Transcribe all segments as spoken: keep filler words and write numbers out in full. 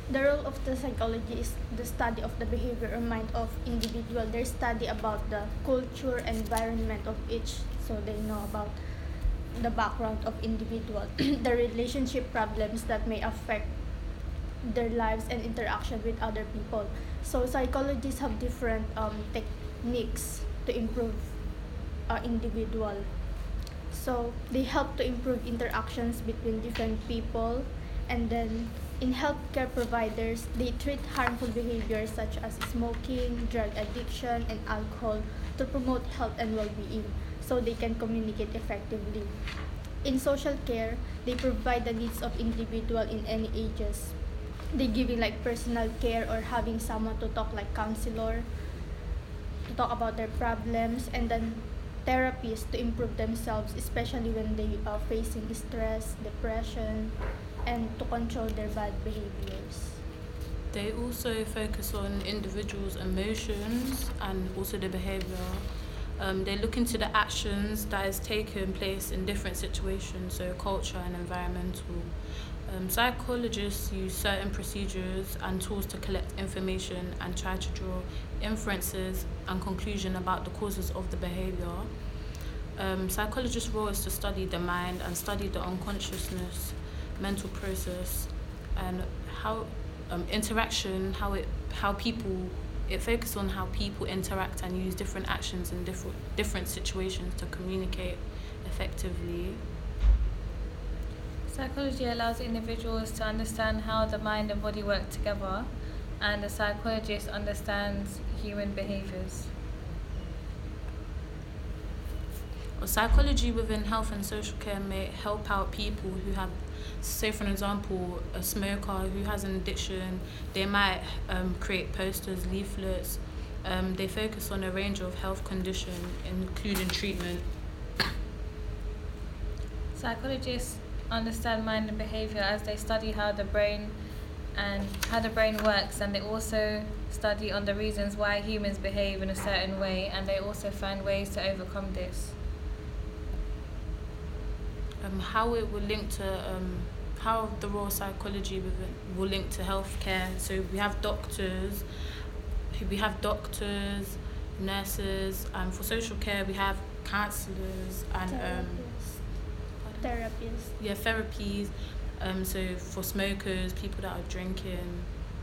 The role of the psychology is the study of the behavior or mind of individual. They study about the culture, environment of each, so they know about the background of individual, the relationship problems that may affect their lives and interaction with other people. So psychologists have different um, techniques to improve uh, individual. So they help to improve interactions between different people, and then in healthcare providers, they treat harmful behaviors such as smoking, drug addiction, and alcohol to promote health and well-being so they can communicate effectively. In social care, they provide the needs of individual in any ages. They giving like personal care or having someone to talk like counselor to talk about their problems, and then therapies to improve themselves, especially when they are facing stress, depression, and to control their bad behaviors. They also focus on individuals' emotions and also the behavior. Um, they look into the actions that is taken place in different situations, so culture and environmental. Um, psychologists use certain procedures and tools to collect information and try to draw inferences and conclusion about the causes of the behavior. Um, psychologists' role is to study the mind and study the unconsciousness, mental process, and how um, interaction, how it, how people, it focuses on how people interact and use different actions in different different situations to communicate effectively. Psychology allows individuals to understand how the mind and body work together, and the psychologist understands human behaviors. Well, psychology within health and social care may help out people who have, say for an example, a smoker who has an addiction. They might um, create posters, leaflets. Um, they focus on a range of health conditions, including treatment. Psychologists understand mind and behavior as they study how the brain and how the brain works, and they also study on the reasons why humans behave in a certain way, and they also find ways to overcome this. Um, how it will link to um, how the raw psychology within, will link to healthcare. So we have doctors, we have doctors, nurses, and for social care we have counsellors and um, Therapists. Therapies. yeah therapies. Um, so for smokers, people that are drinking.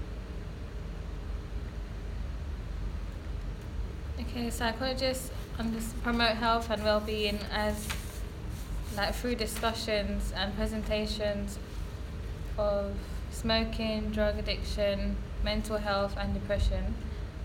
Okay, psychologists under- promote health and well-being as like through discussions and presentations of smoking, drug addiction, mental health and depression.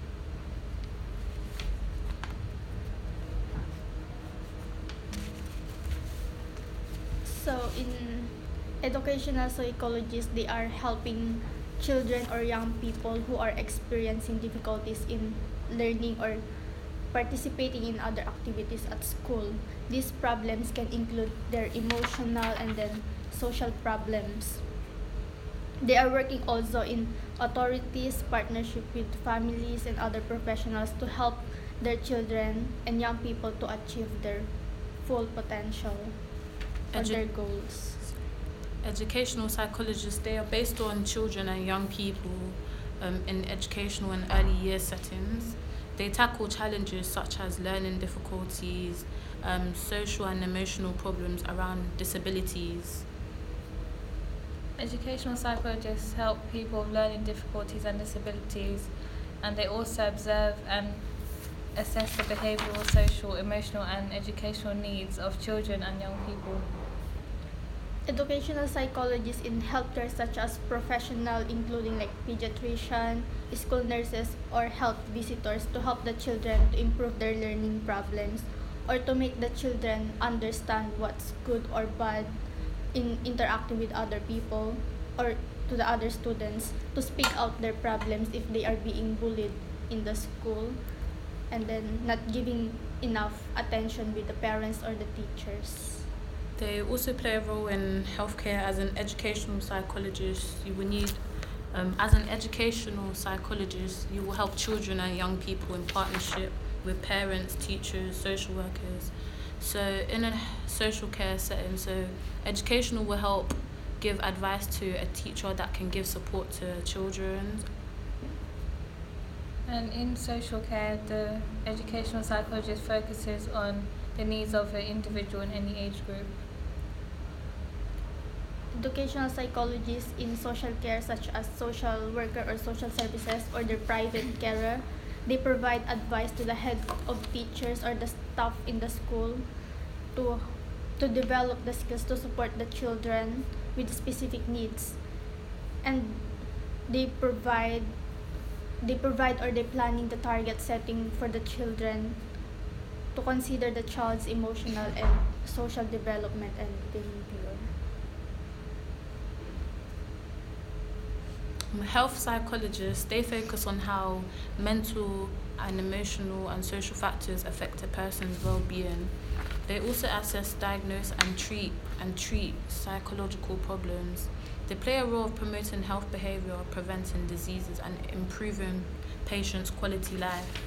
So in educational psychologists, they are helping children or young people who are experiencing difficulties in learning or participating in other activities at school. These problems can include their emotional and then social problems. They are working also in authorities, partnership with families and other professionals to help their children and young people to achieve their full potential or Edu- their goals. Educational psychologists, they are based on children and young people um, in educational and early years settings. They tackle challenges such as learning difficulties, um, social and emotional problems around disabilities. Educational psychologists help people with learning difficulties and disabilities, and they also observe and assess the behavioural, social, emotional and educational needs of children and young people. Educational psychologists in healthcare such as professional including like pediatrician, school nurses or health visitors to help the children to improve their learning problems or to make the children understand what's good or bad in interacting with other people or to the other students, to speak out their problems if they are being bullied in the school, and then not giving enough attention with the parents or the teachers. They also play a role in healthcare as an educational psychologist. You will need, um, as an educational psychologist, you will help children and young people in partnership with parents, teachers, social workers. So in a social care setting, so educational will help give advice to a teacher that can give support to children. And in social care, the educational psychologist focuses on the needs of an individual in any age group. Educational psychologists in social care, such as social worker or social services or their private carer, they provide advice to the head of teachers or the staff in the school to to develop the skills to support the children with specific needs, and they provide they provide or they planning the target setting for the children to consider the child's emotional and social development and behavior. Health psychologists, they focus on how mental and emotional and social factors affect a person's well-being. They also assess, diagnose and treat and treat psychological problems. They play a role of promoting health behavior, preventing diseases and improving patients' quality life.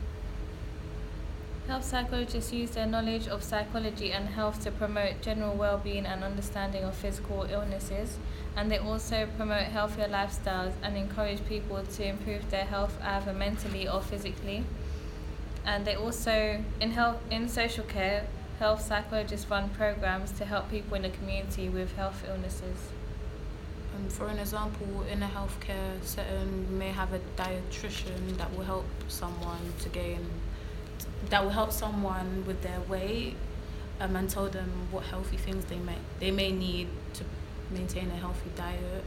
Health psychologists use their knowledge of psychology and health to promote general well-being and understanding of physical illnesses, and they also promote healthier lifestyles and encourage people to improve their health either mentally or physically. And they also, in health, in social care, health psychologists run programs to help people in the community with health illnesses. Um, for an example, in a healthcare setting, you may have a dietitian that will help someone to gain that will help someone with their weight, um, and tell them what healthy things they may they may need to maintain a healthy diet.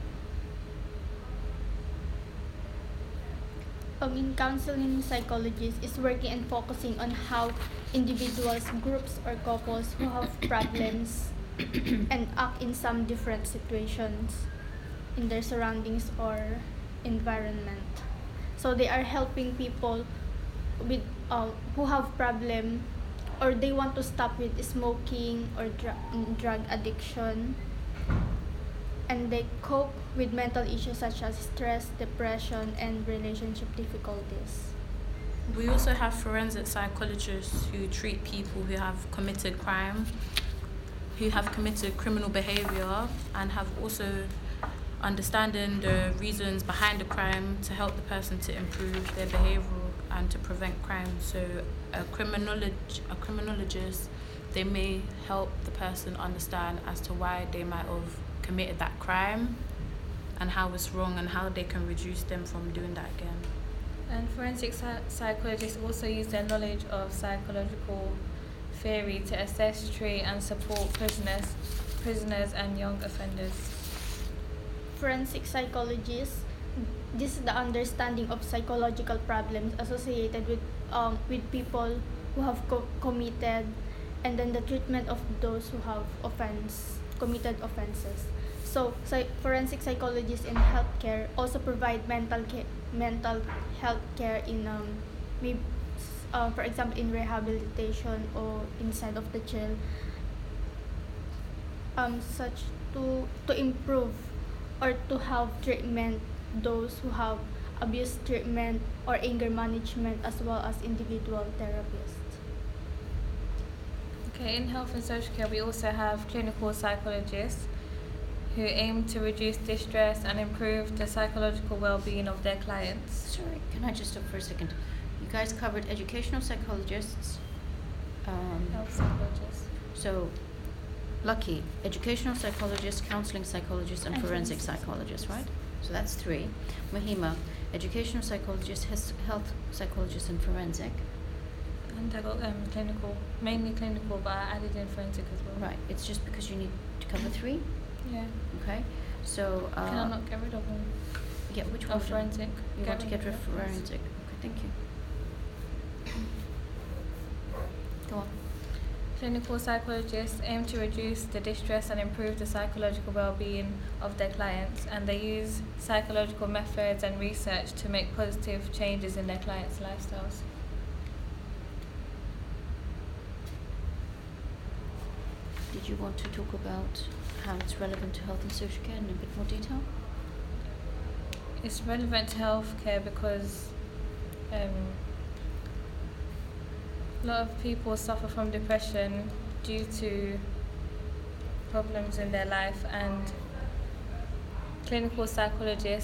Um, in counseling, psychologists is working and focusing on how individuals, groups, or couples who have problems and act in some different situations in their surroundings or environment. So they are helping people with uh, who have problem or they want to stop with smoking or dr- drug addiction, and they cope with mental issues such as stress, depression, and relationship difficulties. We also have forensic psychologists who treat people who have committed crime, who have committed criminal behavior, and have also understanding the reasons behind the crime to help the person to improve their behavior and to prevent crime. So a criminolog a criminologist, they may help the person understand as to why they might have committed that crime and how it's wrong and how they can reduce them from doing that again. And forensic psy- psychologists also use their knowledge of psychological theory to assess, treat and support prisoners, prisoners and young offenders. Forensic psychologists, this is the understanding of psychological problems associated with um, with people who have co- committed, and then the treatment of those who have offense committed offenses. So, psy- forensic psychologists in healthcare also provide mental ca- mental health care in um, maybe, uh, for example, in rehabilitation or inside of the jail, um, such to to improve or to have treatment those who have abuse treatment or anger management, as well as individual therapists. Okay, in health and social care we also have clinical psychologists who aim to reduce distress and improve the psychological well-being of their clients. Sorry, can I just stop for a second? You guys covered educational psychologists. Um, Health psychologists. so, Lucky, educational psychologists, counseling psychologists, and And forensic forensic psychologists, right? So that's three. Mahima, educational psychologist, hes- health psychologist, and forensic. And I got um, clinical, mainly clinical, but I added in forensic as well. Right. It's just because you need to cover three. Yeah. Okay. So. Uh, Can I not get rid of them? Yeah. Which one? Of would you- forensic. You want to get rid of forensic. forensic? Okay. Thank you. Go on. Clinical psychologists aim to reduce the distress and improve the psychological well-being of their clients, and they use psychological methods and research to make positive changes in their clients' lifestyles. Did you want to talk about how it's relevant to health and social care in a bit more detail? It's relevant to healthcare because um, a lot of people suffer from depression due to problems in their life, and clinical psychologist